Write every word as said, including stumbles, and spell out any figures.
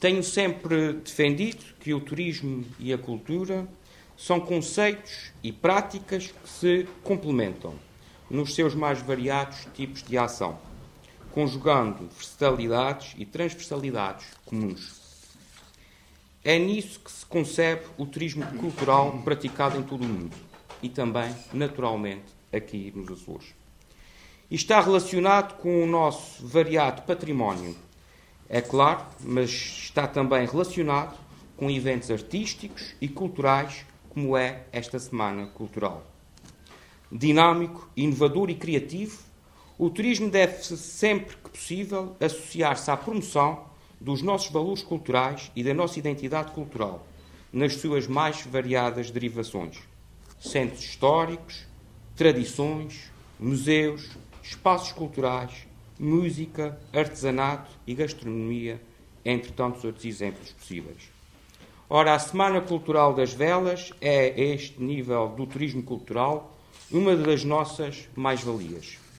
Tenho sempre defendido que o turismo e a cultura são conceitos e práticas que se complementam nos seus mais variados tipos de ação, conjugando versatilidades e transversalidades comuns. É nisso que se concebe o turismo cultural praticado em todo o mundo e também, naturalmente, aqui nos Açores. E está relacionado com o nosso variado património, é claro, mas está também relacionado com eventos artísticos e culturais, como é esta Semana Cultural. Dinâmico, inovador e criativo, o turismo deve-se, sempre que possível, associar-se à promoção dos nossos valores culturais e da nossa identidade cultural, nas suas mais variadas derivações. Centros históricos, tradições, museus, espaços culturais, música, artesanato e gastronomia, entre tantos outros exemplos possíveis. Ora, a Semana Cultural das Velas é, a este nível do turismo cultural, uma das nossas mais-valias.